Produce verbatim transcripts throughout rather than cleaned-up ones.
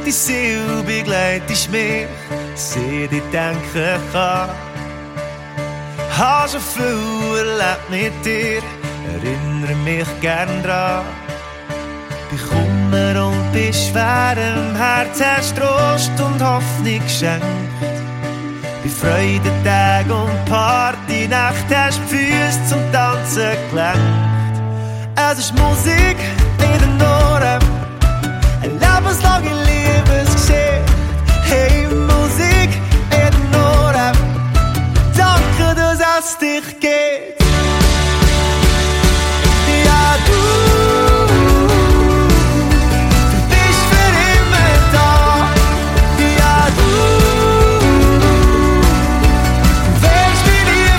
die Seele begleitest mich, seit ich denken kann. Hab schon viel erlebt mit dir, erinnere mich gern dran. Bei Kummer und bei schwerem Herz hast Trost und Hoffnung geschenkt. Bei Freudentagen und Partynacht hast die Füße zum Tanzen gelenkt. Es ist Musik in den Ohren, eine lebenslange Liebesgeschichte. Hey, Musik in den Ohren, danke, dass es dich gibt. Ja, du, du bist für immer da. Ja, du, du wirst mich nie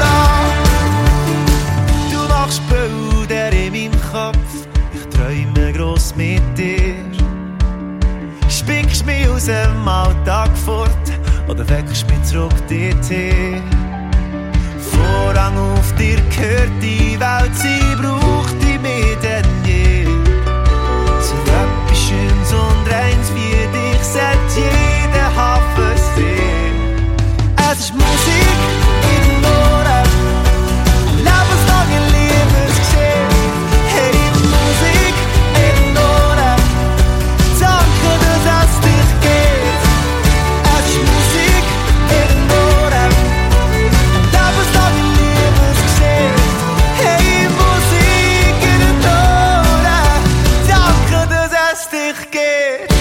verlassen. Du machst Bilder in meinem Kopf, ich träume gross mit dir. Spickst mich aus dem Alltag fort oder weckst mich zurück dorthin. Vorhang auf dir gehört die Welt, sie braucht dich mehr denn je. So etwas Schönes und Reins wie dich sollte jeder Hafen sehen. Es ist Musik in den Ohren, lebenslange Liebesgeschichte. Hey, Musik in den Ohren, danke, dass es dich gibt. Es ist Musik in den Ohren, lebenslange Liebesgeschichte. Hey, Musik in den Ohren, danke, dass es dich gibt.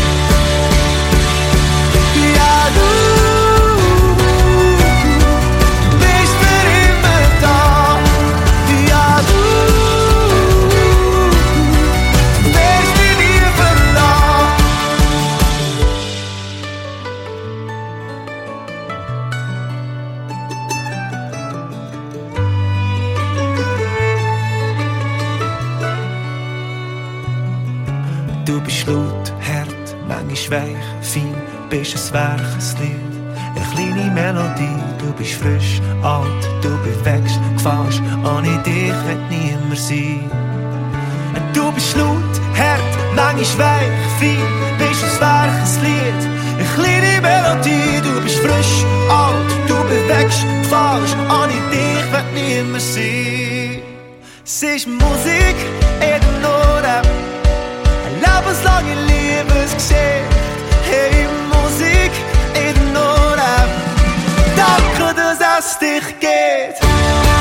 Ja, du bist für immer da. Ja, du wirst mich nie verlassen. Du bist laut, hart, manchmal weich, fein, bist ein Werkeslied, eine kleine Melodie. Du bist frisch, alt, du bewegst, gefällst, ohne dich wird niemand sein. Du bist laut, hart, manchmal weich, fein, bist ein Werkeslied, eine kleine Melodie. Du bist frisch, alt, du bewegst, gefällst, ohne dich wird niemand sein. Es ist Musik in den Ohren, lebenslange Liebesgeschichte. Hey, Musik in den Ohren, danke, dass es dich gibt.